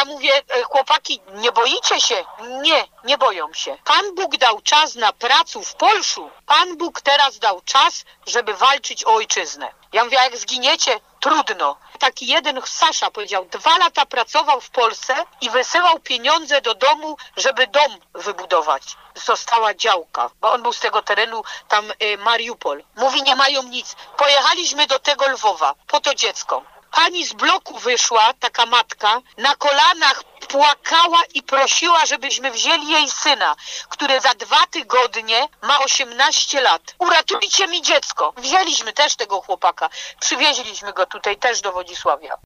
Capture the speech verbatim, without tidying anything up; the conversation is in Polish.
Ja mówię, chłopaki, nie boicie się? Nie, nie boją się. Pan Bóg dał czas na pracę w Polszu. Pan Bóg teraz dał czas, żeby walczyć o ojczyznę. Ja mówię, jak zginiecie, trudno. Taki jeden Sasza powiedział, dwa lata pracował w Polsce i wysyłał pieniądze do domu, żeby dom wybudować. Została działka, bo on był z tego terenu, tam y, Mariupol. Mówi, nie mają nic. Pojechaliśmy do tego Lwowa, po to dziecko. Pani z bloku wyszła, taka matka, na kolanach płakała i prosiła, żebyśmy wzięli jej syna, który za dwa tygodnie ma osiemnaście lat. Uratujcie mi dziecko. Wzięliśmy też tego chłopaka. Przywieźliśmy go tutaj też do Wodzisławia.